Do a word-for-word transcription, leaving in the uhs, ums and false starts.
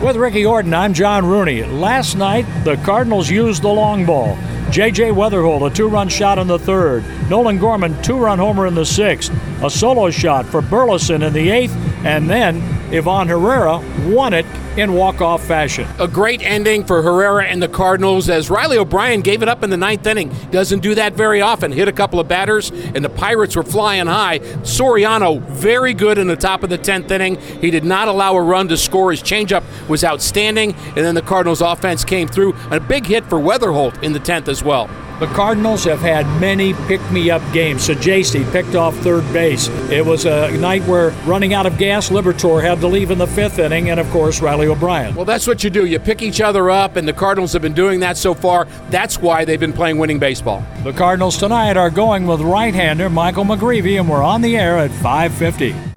With Ricky Orton, I'm John Rooney. Last night, the Cardinals used the long ball. J J. Weatherholt, a two-run shot in the third. Nolan Gorman, two-run homer in the sixth. A solo shot for Burleson in the eighth. And then Ivan Herrera won it in walk-off fashion. A great ending for Herrera and the Cardinals as Riley O'Brien gave it up in the ninth inning. Doesn't do that very often. Hit a couple of batters, and the Pirates were flying high. Soriano, very good in the top of the tenth inning. He did not allow a run to score. His changeup was outstanding, and then the Cardinals' offense came through. A big hit for Weatherholt in the tenth as well. The Cardinals have had many pick-me-up games. Sajasi picked off third base. It was a night where, running out of gas, Liberatore had to leave in the fifth inning, and, of course, Riley O'Brien. Well, that's what you do. You pick each other up, and the Cardinals have been doing that so far. That's why they've been playing winning baseball. The Cardinals tonight are going with right-hander Michael McGreevy, and we're on the air at five fifty.